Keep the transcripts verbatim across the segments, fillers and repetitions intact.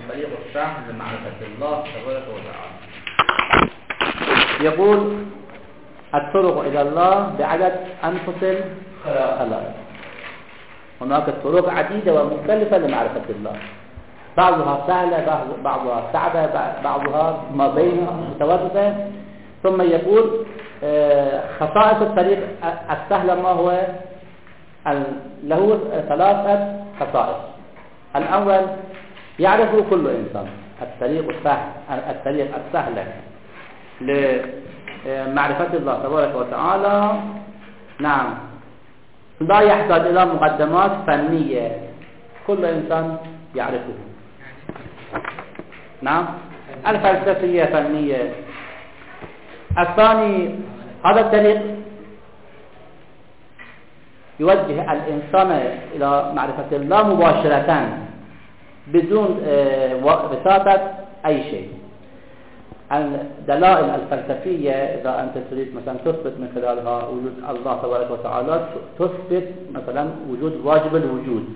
الطريق السهل لمعرفة الله تبارك وتعالى. يقول الطرق إلى الله بعدد أنفس الخلائق. هناك طرق عديدة ومختلفة لمعرفة الله، بعضها سهلة بعضها صعبة بعضها ما بينها متوسطة. ثم يقول خصائص الطريق السهلة ما هو؟ له ثلاثة خصائص. الأول يعرف كل إنسان الطريق السهل الطريق السهلة لمعرفة الله تبارك وتعالى. نعم، لا يحتاج إلى مقدمات فنية، كل إنسان يعرفه. نعم، الفلسفية فنية. الثاني هذا الطريق يوجه الإنسان إلى معرفة الله مباشرة بدون وساطة أي شيء. الدلائل الفلسفية إذا أنت تريد مثلا تثبت من خلالها وجود الله تبارك وتعالى، تثبت مثلا وجود واجب الوجود،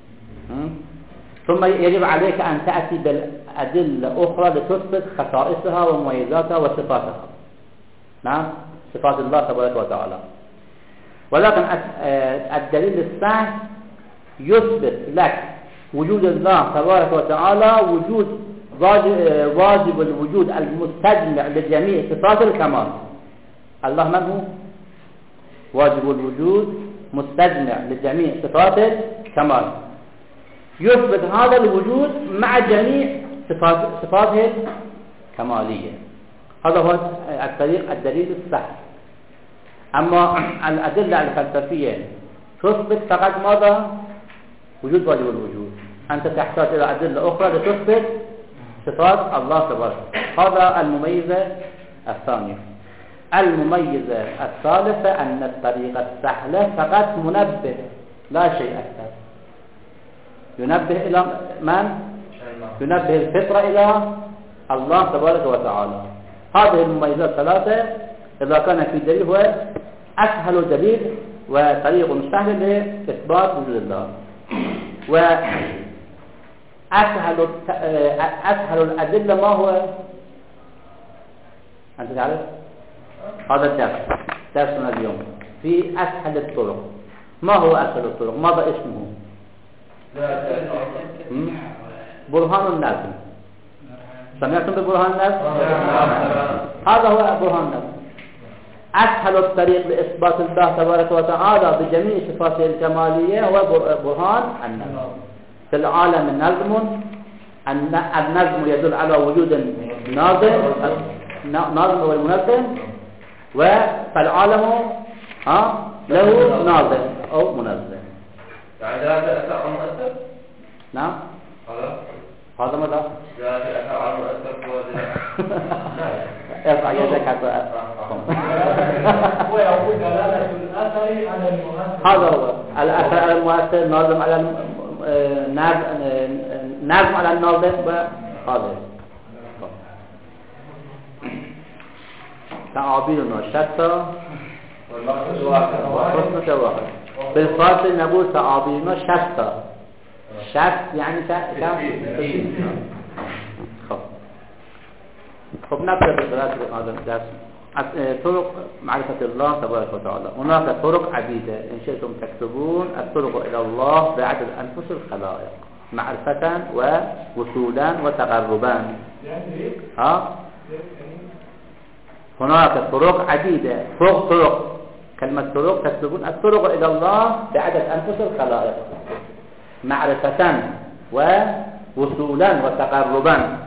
ثم يجب عليك أن تأتي بالأدلة أخرى لتثبت خصائصها ومميزاتها وصفاتها. نعم، صفات الله تبارك وتعالى. ولكن الدليل السهل يثبت لك وجود الله تبارك وتعالى وجود واجب الوجود المستجمع لجميع صفات الكمال. الله من هو؟ واجب الوجود مستجمع لجميع صفات الكمال. يثبت هذا الوجود مع جميع صفات صفاته الكمالية. هذا هو الطريق الدليل السهل. أما الأدلة الفلسفية تثبت فقط ماذا؟ وجود واجب الوجود. أنت تحتاج إلى أدلة أخرى لتثبت صفات الله تبارك. هذا المميزة الثانية. المميزة الثالثة أن الطريقة السهلة فقط منبه، لا شيء أكثر. ينبه إلى من؟ ينبه الفطرة إلى الله تبارك وتعالى. هذه المميزات الثلاثة إذا كان في دليل هو أسهل دليل وطريق سهل لإثبات وجود الله. وأسهل أسهل الأدلة ما هو؟ أنت تعرف؟ هذا الدرس درسنا اليوم في أسهل الطرق. ما هو أسهل الطرق؟ ماذا اسمه؟ برهان النازل. سمعتم ببرهان النازل؟ هذا هو برهان النازل. أسهل الطريق لإثبات الله تبارك وتعالى بجميع صفاته الكمالية هو برهان النظم. في العالم النظم، النظم يدل على وجود ناظم، ناظم هو المنظم، وفالعالم ها له ناظم أو منظم. يعني هذا أثر مؤثر؟ نعم. هذا هذا ماذا؟ هذا أثر مؤثر هو ارفع يدك حتى أفهم. هو يقول دلالة الأثر على المؤثر. هذا هو الأثر على المؤثر، ناظم على ناظم على الناظم، وهذا تعابيرنا شتى وحسن واحد. بالفاصل نقول تعابيرنا شتى. شت يعني كم؟ خب خب نبدأ بدراسة هذا الدرس. طرق معرفة الله تبارك وتعالى. هناك طرق عديدة، إن شئتم تكتبون الطرق إلى الله بعدد أنفس الخلائق، معرفة ووصولا وتقربا. ها؟ هناك طرق عديدة، فوق طرق. كلمة طرق تكتبون الطرق إلى الله بعدد أنفس الخلائق، معرفة ووصولا وتقربا.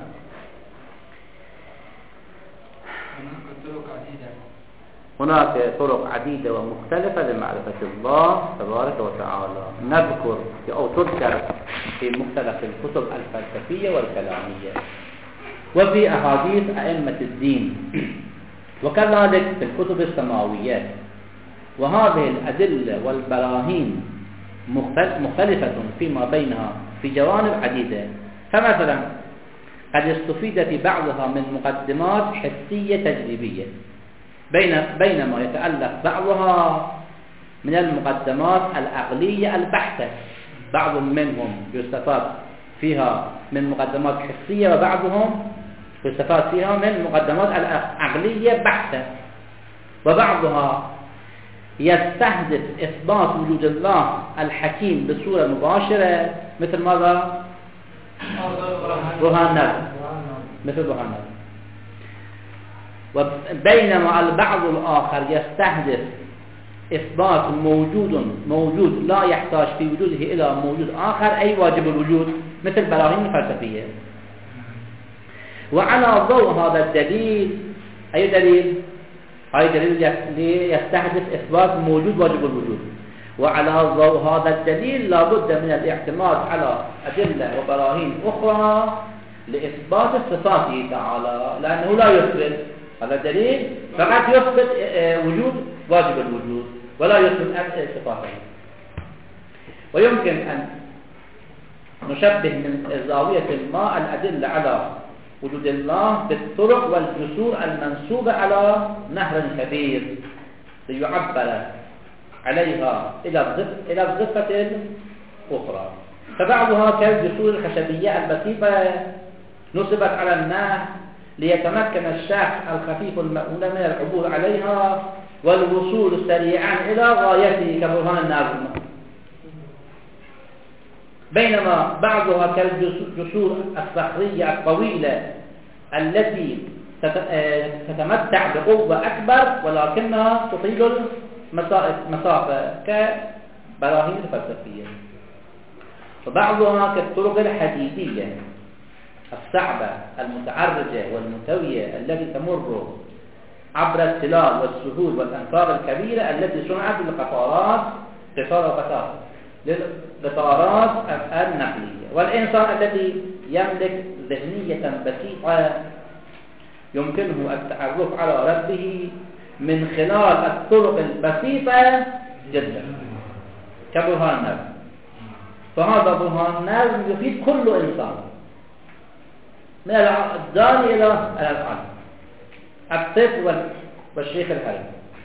هناك طرق عديدة ومختلفة لمعرفة الله تبارك وتعالى، نذكر أو تذكر في مختلف الكتب الفلسفية والكلامية وفي أحاديث أئمة الدين، وكذلك في الكتب السماويات. وهذه الأدلة والبراهين مختلفة فيما بينها في جوانب عديدة. فمثلا قد استفيد في بعضها من مقدمات حسية تجريبية، بين بينما يتألف بعضها من المقدمات العقلية البحتة. بعض منهم يستفاد فيها من مقدمات حسية، وبعضهم فلسفات فيها من مقدمات عقلية بحتة، وبعضها يستهدف إثبات وجود الله الحكيم بصورة مباشرة، مثل ماذا؟ برهان النظر، مثل برهان النظر. وبينما البعض الآخر يستهدف إثبات موجود موجود لا يحتاج في وجوده إلى موجود آخر، أي واجب الوجود، مثل براهين الفلسفية. وعلى ضوء هذا الدليل، أي دليل؟ هاي دليل يستهدف إثبات موجود واجب الوجود. وعلى ضوء هذا الدليل لابد من الاعتماد على أدلة وبراهين أخرى لإثبات صفاته تعالى، لأنه لا يثبت هذا الدليل فقط يثبت وجود واجب الوجود ولا يثبت صفاته. ويمكن أن نشبه من زاوية ما الأدلة على وجود الله بالطرق والجسور المنسوبة على نهر كبير ليعبر عليها إلى الضفة الأخرى. فبعضها كالجسور الخشبية البسيطة نصبت على النهر ليتمكن الشخص الخفيف المأمون من العبور عليها والوصول سريعا إلى غايته كبرهان النار، بينما بعضها كالجسور الصخرية الطويلة التي تتمتع بقوة أكبر ولكنها تطيل المسافة كبراهين الفلسفية. وبعضها كالطرق الحديدية الصعبة المتعرجة والمتوية التي تمر عبر التلال والسهول والأنفاق الكبيرة التي صنعت للقطارات قطار وقطار للقطارات النقلية. والإنسان الذي يملك ذهنية بسيطة يمكنه التعرف على ربه من خلال الطرق البسيطة جدا كبرهان النظر. فهذا برهان النظر يفيد كل إنسان من الداني إلى العالم، الطفل والشيخ الحريم،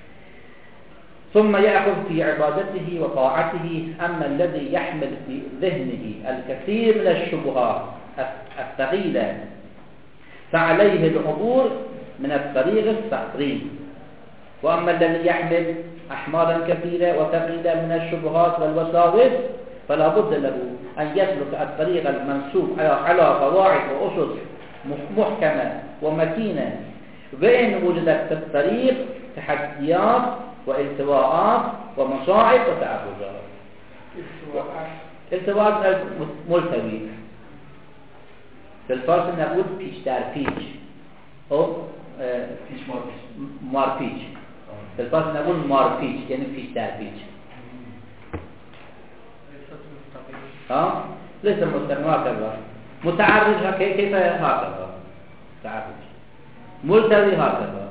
ثم يأخذ في عبادته وطاعته. أما الذي يحمل في ذهنه الكثير من الشبهات الثقيلة فعليه العبور من الطريق الصخري. وأما الذي يحمل أحمالا كثيرة وثقيلة من الشبهات والوساوس فلا بد له أن يسلك الطريق المنسوب على قواعد وأسس محكمة ومتينة، وإن وجدت في الطريق تحديات والتواءات ومصاعب وتعرضات. التواءات ملتوي في الفارس نقول بيش دار بيش أو مار بيش، في الفارس نقول مار بيش يعني بيش دار بيش. ها ليس مستقيم هكذا، متعرج كيف هكذا تعرج، ملتوي هكذا.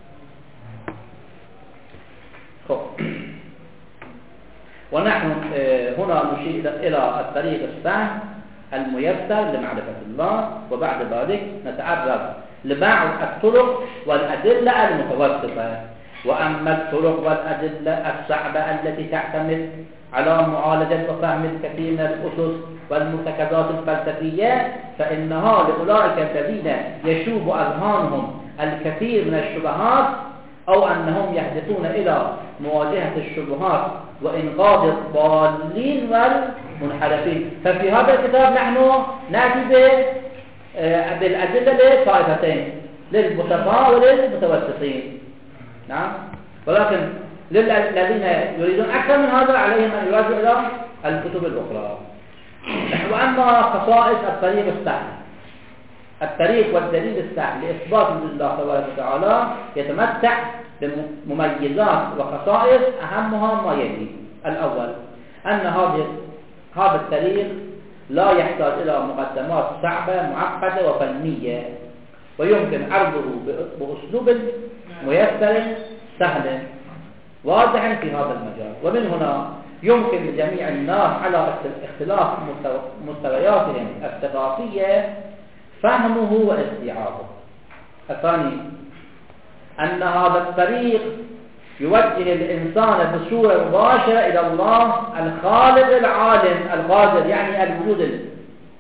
ونحن هنا نشير إلى الطريق السهل الميسر لمعرفة الله، وبعد ذلك نتعرض لبعض الطرق والأدلة المتوسطة. وأما الطرق والأدلة الصعبة التي تعتمد على معالجة وفهم الكثير من الأسس والمرتكزات الفلسفية فإنها لأولئك الذين يشوب أذهانهم الكثير من الشبهات أو أنهم يهدفون إلى مواجهة الشبهات وإنقاذ الضالين والمنحرفين. ففي هذا الكتاب نحن نأتي بالأدلة لطائفتين، للبسطاء وللمتوسطين. نعم، ولكن للذين يريدون أكثر من هذا عليهم أن يراجعوا إلى الكتب الأخرى. وأما خصائص الطريق السهل، الطريق والدليل السهل لإثبات وجود الله تبارك وتعالى يتمتع بمميزات وخصائص أهمها ما يلي. الأول أن هذه هذا الطريق لا يحتاج إلى مقدمات صعبة معقدة وفنية، ويمكن عرضه بأسلوب ميسر سهل واضح في هذا المجال. ومن هنا يمكن لجميع الناس على اختلاف مستوياتهم الثقافية فهمه واستيعابه. الثاني أن هذا الطريق يوجه الإنسان بصورة مباشرة إلى الله الخالق العالم القادر، يعني الوجود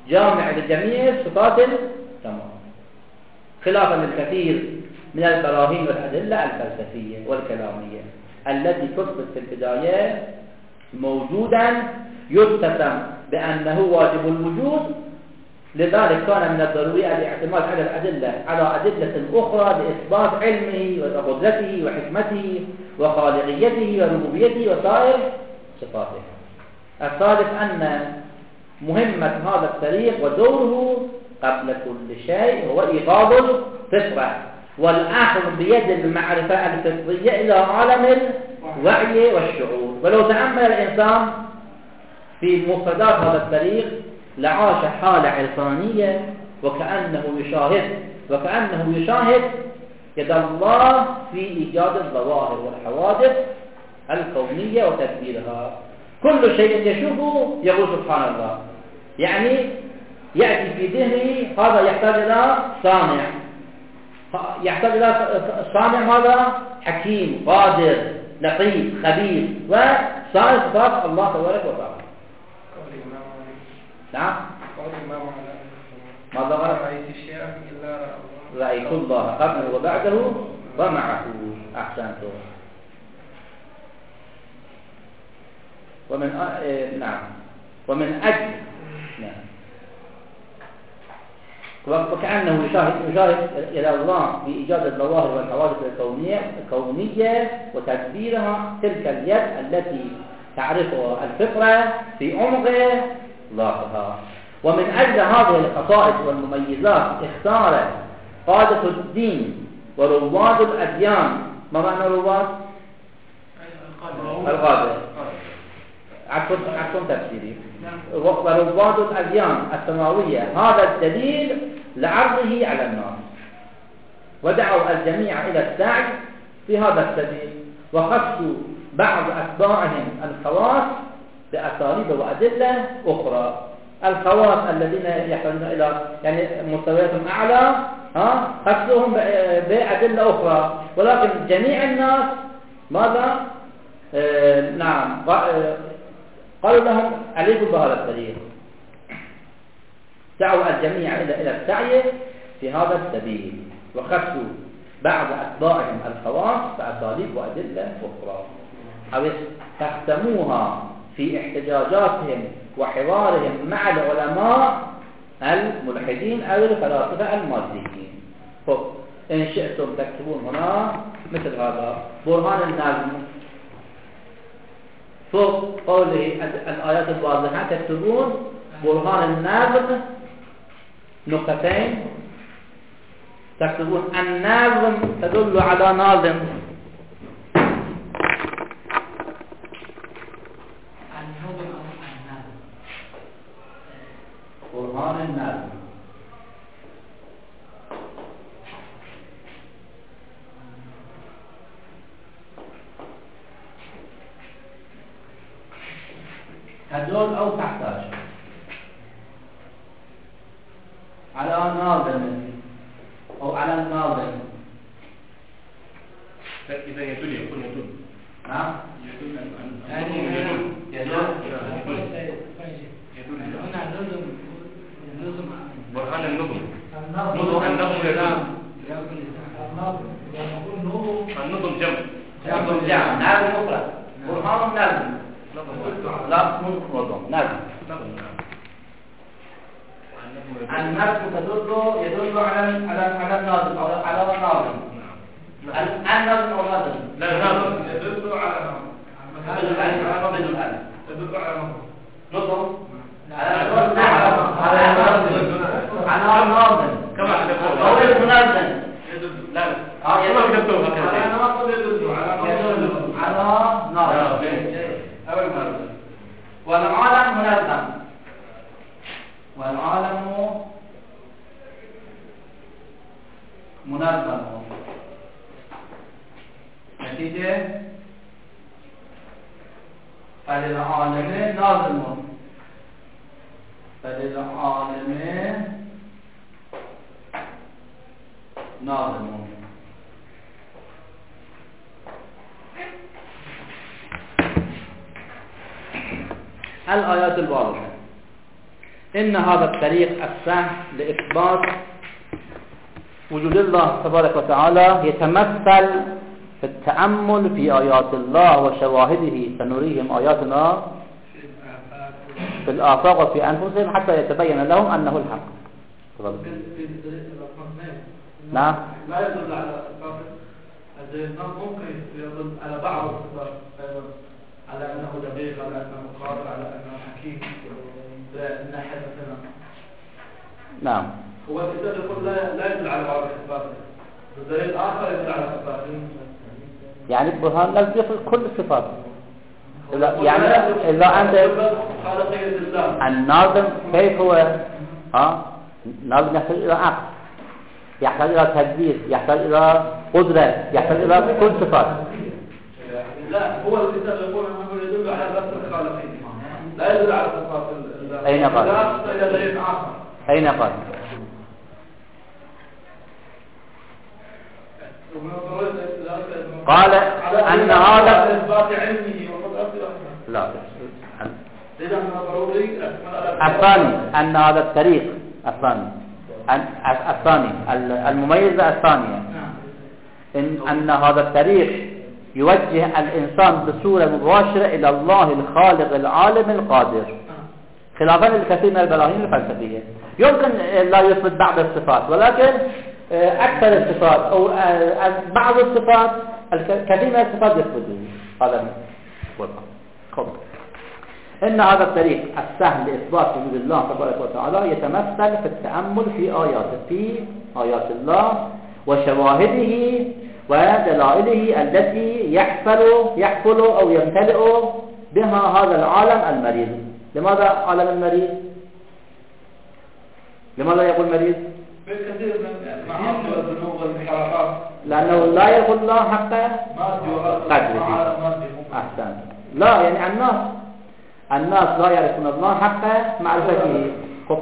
جامع لجميع صفات الكمال، خلافا للكثير من البراهين والأدلة الفلسفية والكلامية التي تثبت في البداية موجودا يتسم بأنه واجب الوجود، لذلك كان من الضروري الاعتماد على الأدلة على أدلة أخرى لإثبات علمه وقدرته وحكمته وخالقيته وربوبيته وسائر صفاته. الثالث أن مهمة هذا الطريق ودوره قبل كل شيء هو إيقاظ الفطرة والأخذ بيد المعرفة الفطرية إلى عالم الوعي والشعور. ولو تأمل الإنسان في مفردات هذا الطريق لعاش حالة عرفانية وكأنه يشاهد وكأنه يشاهد يد الله في إيجاد الظواهر والحوادث الكونية وتدبيرها. كل شيء يشوفه يقول سبحان الله، يعني يأتي في ذهنه هذا يحتاج إلى صانع، يحتاج إلى صانع هذا حكيم قادر لطيف خبير وصائر صفات الله تبارك وتعالى. نعم. ماذا قال؟ رأيت شيئا إلا رأيت الله قبله وبعده ومعه. أحسنتم. ومن أ... نعم ومن أجل نعم وكأنه يشاهد يشاهد إلى الله في إيجاد الظواهر والحوادث الكونية الكونية وتدبيرها، تلك اليد التي تعرفها الفطرة في عمق ظاهرها. ومن أجل هذه الخصائص والمميزات اختار قادة الدين ورواد الأديان. ما معنى رواد؟ القادة عكسون تفسيري. ورواد الأديان السماوية هذا الدليل لعرضه على الناس، ودعوا الجميع إلى السعي في هذا السبيل، وخصوا بعض أتباعهم الخواص بأساليب وأدلة أخرى. الخواص الذين يحتاجون إلى يعني مستويات أعلى ها خصوهم بأدلة أخرى، ولكن جميع الناس ماذا؟ آه نعم قالوا لهم عليكم بهذا الطريق، دعوا الجميع إلى إلى السعي في هذا السبيل، وخصوا بعض أتباعهم الخواص بأساليب وأدلة أخرى، أو استخدموها في احتجاجاتهم وحوارهم مع العلماء الملحدين أو الفلاسفة الماديين. إن شئتم تكتبون هنا مثل هذا برهان النظم فوق قوله الآيات الواضحة، تكتبون برهان النظم نقطتين، تكتبون النظم تدل على ناظم، برهان النظم تدل أو تحتاج على ناظم أو على الناظم. إذا يدل يكون يدل. نعم. يدل يدل يدل يدل. هنا نظم نظم برهان النظم. النظم النظم يدل. النظم يقول نظم. النظم جمع. نظم جمع. نظم مفرد. برهان نظم. لا مو نظم نظم. النظم تدل يدل على على على الناظم أو على الناظم. النظم أو النظم. لا النظم يدل على تدل على تدل على نظم. على على الناظم كما كتبتم. أو المنظم. لا لا. آه كما كتبتم على هكذا. ناظم يدل على يدل على ناظم أو المنظم. والعالم منظم، والعالم منظم. نتيجة فللعالم ناظم، فللعالم ناظم. الآيات الواضحة إن هذا الطريق السهل لإثبات وجود الله تبارك وتعالى يتمثل في التأمل في آيات الله وشواهده، سنريهم آياتنا في الآفاق وفي أنفسهم حتى يتبين لهم أنه الحق. نعم. لا يدل على الصفات الذهن، ممكن يدل على بعض الصفات أيضا، على أنه دقيق، على أنه قادر، على أنه حكيم من ناحية مثلا. نعم. هو الكتاب يقول لا لا يدل على بعض الصفات، الدليل الآخر يدل على الصفات. يعني برهان لازم يدخل كل الصفات. يعني إذا أنت الناظم كيف هو ها الناظم يحتاج إلى عقل، يحتاج إلى تدبير، يحتاج إلى قدرة، يحتاج إلى كل صفات. لا، هو الكتاب يقول أنه يدل على ذات الخالقين، لا يدل على صفات الله. أين قال؟ إلى دليل آخر. أين قال؟ قال أن هذا لا الثاني أن هذا الطريق الثاني الثاني المميزة الثانية إن أن هذا الطريق يوجه الإنسان بصورة مباشرة إلى الله الخالق العالم القادر، خلافا للكثير من البراهين الفلسفية. يمكن لا يثبت بعض الصفات، ولكن أكثر الصفات أو بعض الصفات الكثير من الصفات يثبتون. هذا خب. إن هذا الطريق السهل لإثبات وجود الله تبارك وتعالى يتمثل في التأمل في آيات في آيات الله وشواهده ودلائله التي يحفل يحفل أو يمتلئ بها هذا العالم المريض. لماذا عالم المريض؟ لماذا يقول مريض؟ كثير من المعاصي والذنوب والانحرافات، لأنه لا يقول الله حق قدره. أحسن. لا يعني الناس الناس لا يعرفون الله حق معرفته،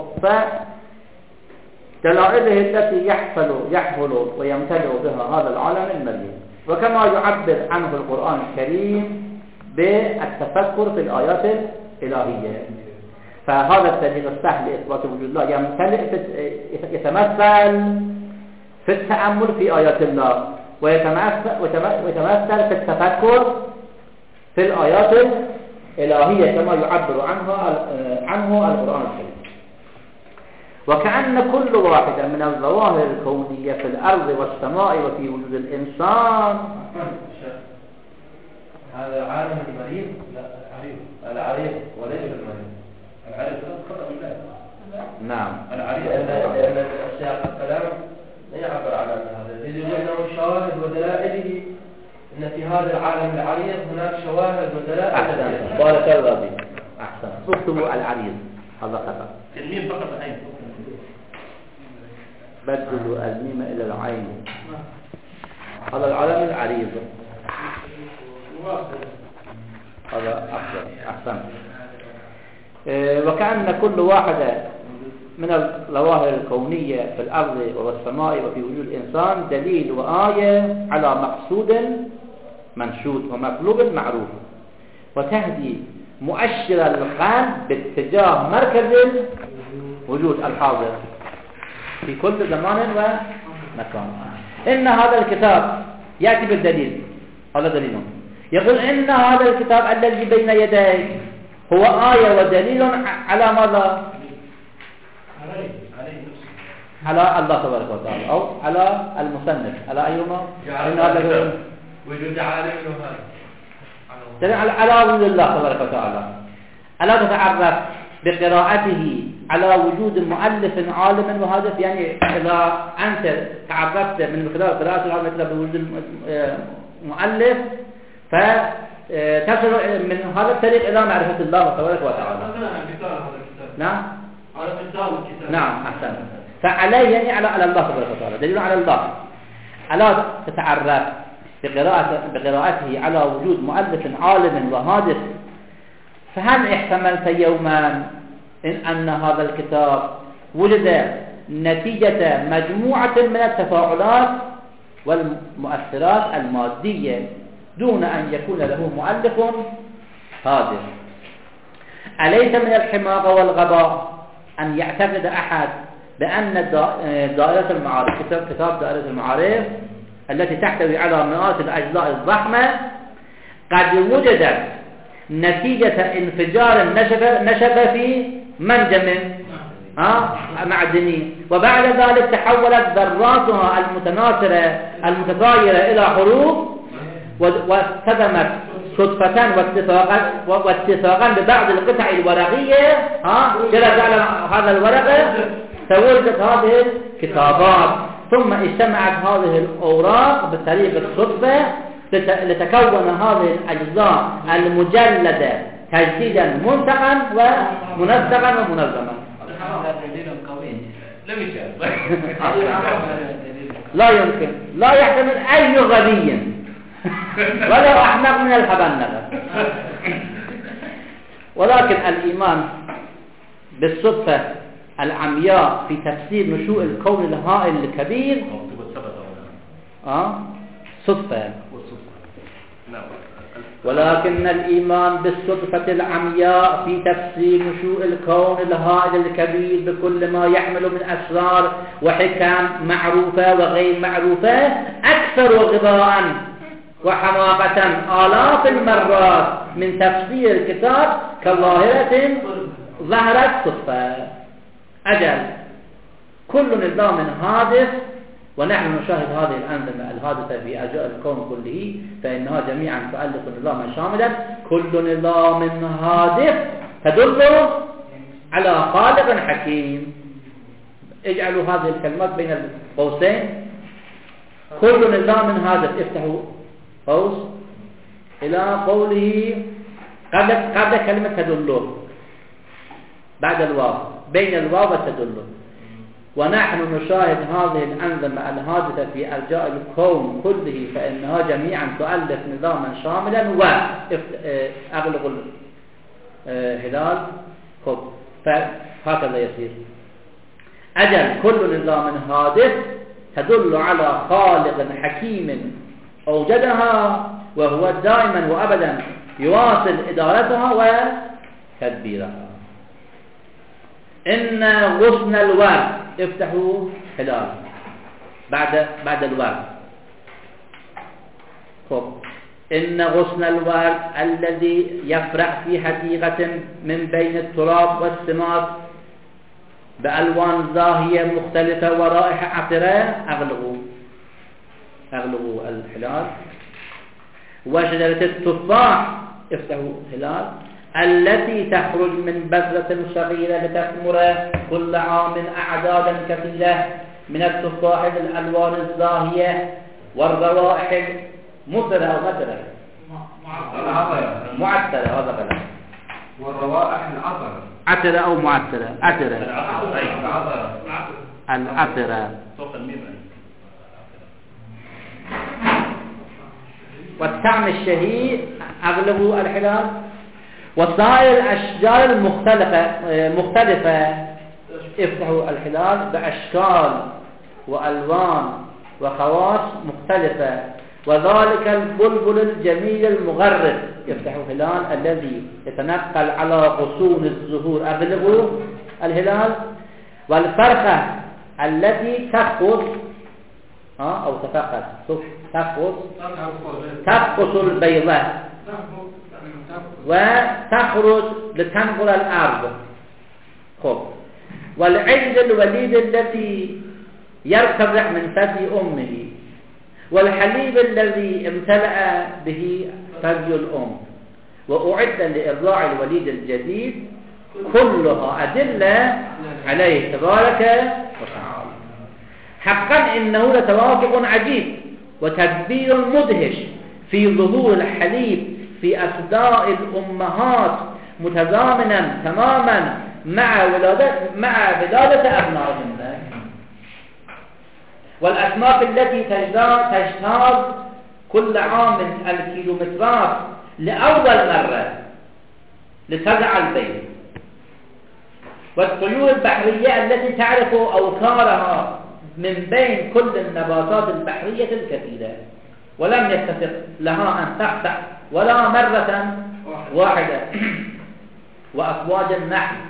فدلائله التي يحفل يحفل ويمتلئ بها هذا العالم المريض. وكما يعبر عنه القرآن الكريم بالتفكر في الآيات الإلهية، فهذا الطريق السهل لإثبات وجود الله يمتلئ يتمثل في التأمل في آيات الله، ويتمثل في التفكر في الآيات الإلهية كما يعبر عنها عنه القرآن الكريم. وكأن كل واحدة من الظواهر الكونية في الأرض والسماء وفي وجود الإنسان. هذا عالم المريض؟ لا، العريض العريض وليس المريض. العريض خطأ الله. نعم. العريض لأن السياق الكلام لا يعبر عن هذا، إذ يوجد شواهد ودلائله إن في هذا العالم العريض هناك شواهد ودلائل. أحسن. بارك الله فيك. أحسن. اكتبوا العريض، هذا خطأ. الميم فقط العين. بدلوا الميم إلى العين. هذا العالم العريض. هذا أفضل. أحسن. وكأن كل واحدة من الظواهر الكونية في الأرض والسماء وفي وجود الإنسان دليل وآية على مقصود منشود ومطلوب معروف، وتهدي مؤشر القلب باتجاه مركز الوجود الحاضر في كل زمان ومكان. إن هذا الكتاب يأتي بالدليل، هذا دليل. يقول إن هذا الكتاب الذي بين يديك هو آية ودليل على ماذا؟ على الله تبارك وتعالى أو على المصنف، على أيهما؟ يعني وجود عالم له على على وجود الله تبارك وتعالى. ألا تتعرف بقراءته على وجود مؤلف عالم وهدف؟ يعني إذا أنت تعرفت من خلال قراءة هذا الكتاب بوجود مؤلف فتصل من هذا الطريق إلى معرفة الله تبارك وتعالى. نعم. على مثال الكتاب. نعم أحسن. فعليه يعني على على الله تبارك وتعالى، دليل على الله. ألا تتعرف بقراءة بقراءته على وجود مؤلف عالم وهادف؟ فهل احتملت يوما إن أن هذا الكتاب ولد نتيجة مجموعة من التفاعلات والمؤثرات المادية دون أن يكون له مؤلف هادف؟ أليس من الحماقة والغباء أن يعتقد أحد بأن دائرة المعارف، كتاب دائرة المعارف التي تحتوي على مئات الأجزاء الضخمة قد وجدت نتيجة انفجار نشب, نشب في منجم آه معدني، وبعد ذلك تحولت ذراتها المتناثرة المتغايرة إلى حروف واصطدمت صدفة واتفاقا واتفاقا ببعض القطع الورقية ها جلس على هذا الورقة فوجدت هذه الكتابات، ثم اجتمعت هذه الأوراق بطريقة الصدفة لتكون هذه الأجزاء المجلدة تجديدا منسقا ومنسقا ومنظما. لا يمكن، لا يحتمل أي غبي ولا أحمق من الحبنغة. ولكن الإيمان بالصدفة العمياء في تفسير نشوء الكون الهائل الكبير آه صدفة، ولكن الإيمان بالصدفة العمياء في تفسير نشوء الكون الهائل الكبير بكل ما يحمل من أسرار وحكم معروفة وغير معروفة أكثر غباء وحماقة آلاف المرات من تفسير الكتاب كظاهرة ظهرت صدفة. أجل كل نظام هادف، ونحن نشاهد هذه الأنظمة الهادفة في أجزاء الكون كله فإنها جميعا تؤلف نظاما شاملا. كل نظام هادف تدل على خالق حكيم. اجعلوا هذه الكلمات بين القوسين. كل نظام هادف، افتحوا قوس إلى قوله قبل قبل كلمة تدل، بعد الواو، بين الواو وتدل. ونحن نشاهد هذه الأنظمة الهادفة في أرجاء الكون كله فإنها جميعا تؤلف نظاما شاملا. وأغلق الهلال خب فهكذا يصير. أجل كل نظام هادف تدل على خالق حكيم أوجدها وهو دائما وأبدا يواصل إدارتها وتدبيرها. إن غصن الورد، افتحوا هلال بعد بعد الورد. خب إن غصن الورد الذي يفرع في حديقة من بين التراب والسمات بألوان زاهية مختلفة ورائحة عطرة، أغلقوا أغلقوا الهلال. وشجرة التفاح، افتحوا هلال، التي تخرج من بذرة صغيرة لتثمر كل عام أعدادا كثيرة من التفاح الألوان الزاهية والروائح المثرة أو غدرة معترة، هذا غلط، والروائح العطرة عطرة أو معترة، عطرة العطرة والطعم الشهي، أغلبوا الحلال. وسائر الأشجار المختلفة مختلفة افتحوا الحلال بأشكال وألوان وخواص مختلفة. وذلك البلبل الجميل المغرد، يفتحوا هلال، الذي يتنقل على غصون الزهور، أغلبوا الهلال. والفرخة التي تفقس أو تفقس تفقس تفقس البيضة وتخرج لتنقل الأرض. خب والعجل الوليد التي يرتضع من ثدي أمه، والحليب الذي امتلأ به ثدي الأم وأعد لإرضاع الوليد الجديد، كلها أدلة عليه تبارك وتعالى. حقا إنه لتوافق عجيب وتدبير مدهش في ظهور الحليب في أصداء الأمهات متزامنا تماما مع ولادة مع ولادة أبنائهن. والأسماك التي تجتاز كل عام الكيلومترات لأول مرة لترعى البيض. والطيور البحرية التي تعرف أوكارها من بين كل النباتات البحرية الكثيرة، ولم يتفق لها أن تفتح ولا مرة واحدة. وأفواج النحل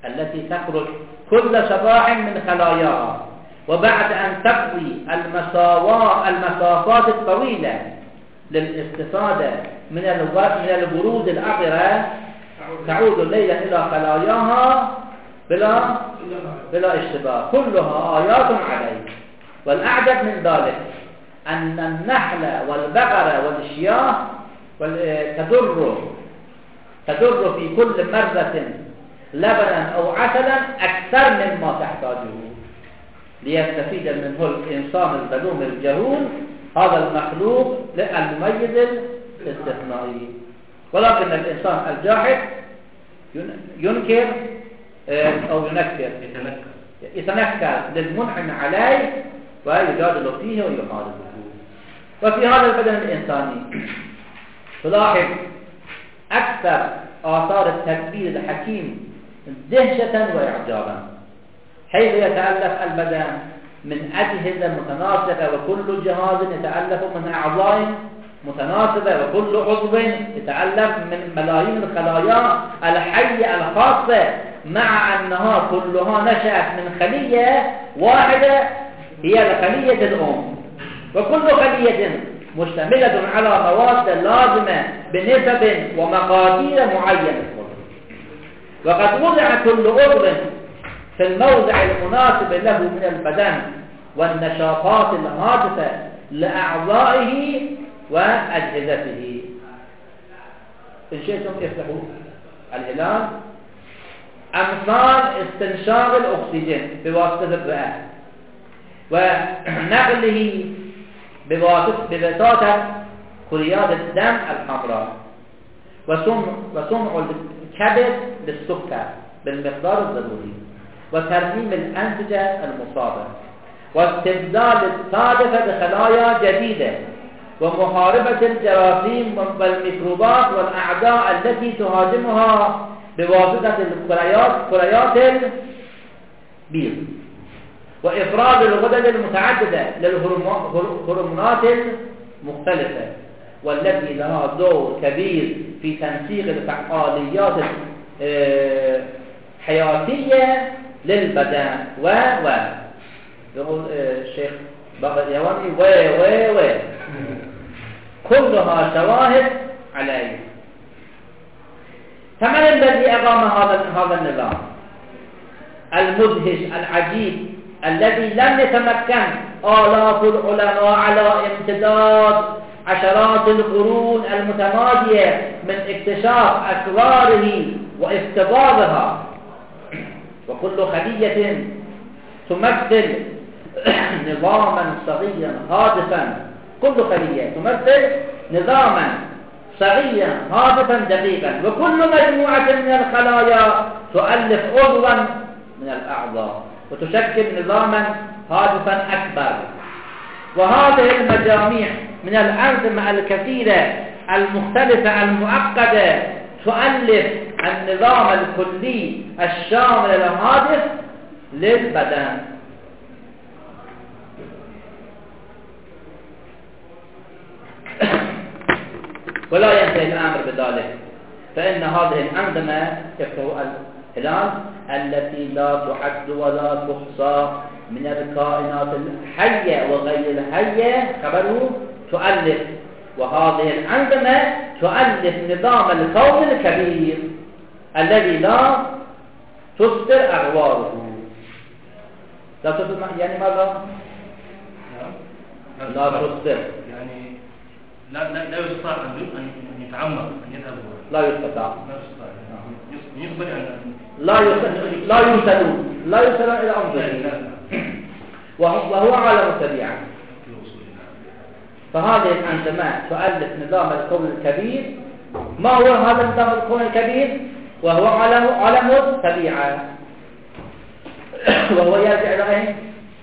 التي تخرج كل صباح من خلاياها، وبعد أن تقضي المسافات الطويلة للاستفادة من من الورود الأخرى تعود الليلة إلى خلاياها بلا بلا اشتباه، كلها آيات عليه. والأعجب من ذلك أن النحل والبقرة والشياه تدر تدر في كل مرة لبنا أو عسلا أكثر مما تحتاجه، ليستفيد منه الإنسان البلوم الجهول هذا المخلوق المميز الاستثنائي. ولكن الإنسان الجاحد ينكر أو ينكر يتنكر للمنعم عليه ويجادل فيه ويحاربه. وفي هذا البدن الإنساني تلاحظ أكثر آثار التدبير الحكيم دهشة وإعجابا، حيث يتألف البدن من أجهزة متناسقة، وكل جهاز يتألف من أعضاء متناسبة، وكل عضو يتألف من ملايين الخلايا الحية الخاصة، مع أنها كلها نشأت من خلية واحدة هي الخلية الأم، وكل خلية مشتملة على مواد لازمة بنسب ومقادير معينة. وقد وضع كل عضو في الموضع المناسب له من البدن والنشاطات الهادفة لأعضائه وأجهزته. إن شئتم افتحوا الهلال. أمثال استنشاق الأكسجين بواسطة الرئة، ونقله بواسطة كريات الدم الحمراء، وصنع الكبد للسكر بالمقدار الضروري، وترميم الأنسجة المصابة، واستبدال السالفة بخلايا جديدة، ومحاربة الجراثيم والميكروبات والأعداء التي تهاجمها بواسطة الكريات كريات البيض، وإفراز الغدد المتعددة للهرمونات المختلفة، والتي لها دور كبير في تنسيق الفعاليات الحياتية للبدن. و و يقول الشيخ بابا اليواني و و و كلها شواهد عليه. فمن الذي أقام هذا هذا النظام المدهش العجيب الذي لم يتمكن آلاف العلماء على امتداد عشرات القرون المتمادية من اكتشاف أسراره واستباضها؟ وكل خلية تمثل نظاما صغيرا هادفا، كل خلية تمثل نظاما صغيرا هادفا دقيقا، وكل مجموعة من الخلايا تؤلف عضوا من الأعضاء وتشكل نظاما هادفا أكبر. وهذه المجاميع من الأنظمة الكثيرة المختلفة المعقدة تؤلف النظام الكلي الشامل الهادف للبدن. ولا ينتهي الأمر بذلك، فإن هذه الأنظمة يفتح الهلال التي لا تعد ولا تحصى من الكائنات الحية وغير الحية خبره تؤلف، وهذه الأنظمة تؤلف نظام الكون الكبير الذي لا تصدر أغواره. لا تصدر يعني ماذا؟ لا تصدر يعني لا لا لا يستطيع أن يتعمق أن يذهب. لا يستطيع. لا يستطيع. يقبل أن لا يوصل لا يوصلون لا يوصلون إلى أنفسهم، وهو عالم الطبيعة. فهذه الأنظمة تؤلف نظام الكون الكبير. ما هو هذا نظام الكون الكبير؟ وهو عالم عالم الطبيعة، وهو يرجع إلى أين؟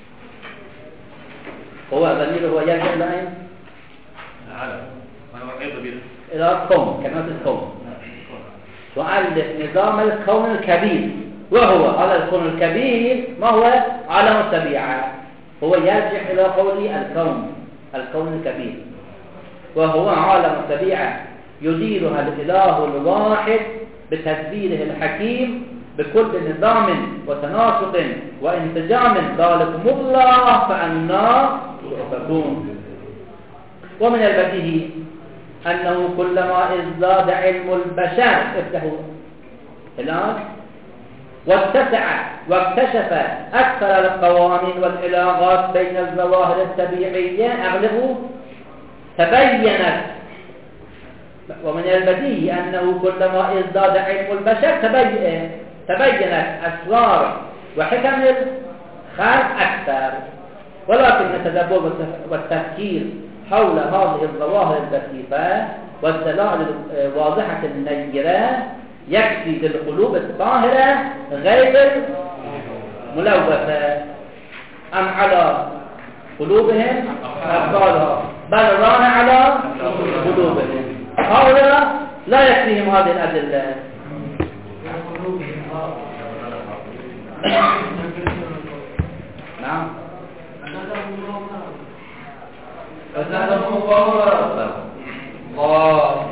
هو ضميره هو يرجع إلى أين؟ العالم. إلى الكون، كلمة الكون. تؤلف نظام الكون الكبير، وهو هذا الكون الكبير ما هو؟ عالم الطبيعة. هو يرجع إلى قول الكون، الكون الكبير، وهو عالم الطبيعة يديرها الإله الواحد بتدبيره الحكيم بكل نظام وتناسق وانسجام ذلكم الله فأنا تؤفكون. ومن البديهي أنه كلما ازداد علم البشر افتحوا الآن واتسع واكتشف أكثر القوانين والعلاقات بين الظواهر الطبيعية أغلبه تبينت. ومن البديهي أنه كلما ازداد علم البشر تبين تبينت أسرار وحكم الخلق أكثر. ولكن التدبر والتفكير حول هذه الظواهر اللطيفة والدلائل الواضحة النيرة يكفي للقلوب الطاهرة غير الملوثة. أم على قلوبهم أقفالها بل ران على قلوبهم. هؤلاء لا يكفيهم هذه الأدلة. نعم فزادهم قولا الله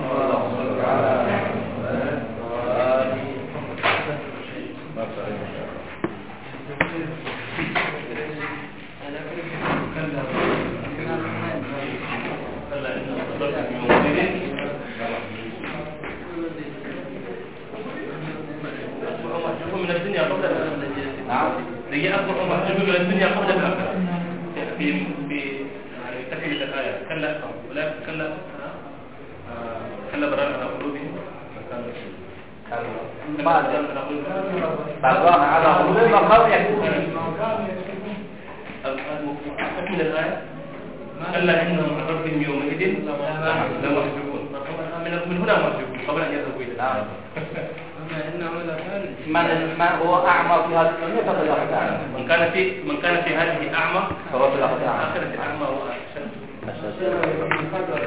من الدنيا قبل نعم هي أكبر محجوب من الدنيا قبل الآخرة في في يعني تكملة الآية كلا ولا كلا كلا بران على قلوبهم بران على قلوبهم وقد يكون تكمل الآية كلا إنهم عن ربهم يومئذ لمحجوبون من هنا محجوبون قبل أن يذهبوا إلى الآية. من ما هو أعمى في هذه الدنيا فقد يخدع. من كان في من كان في هذه أعمى فهو في الآخرة آخرة أعمى وأشد.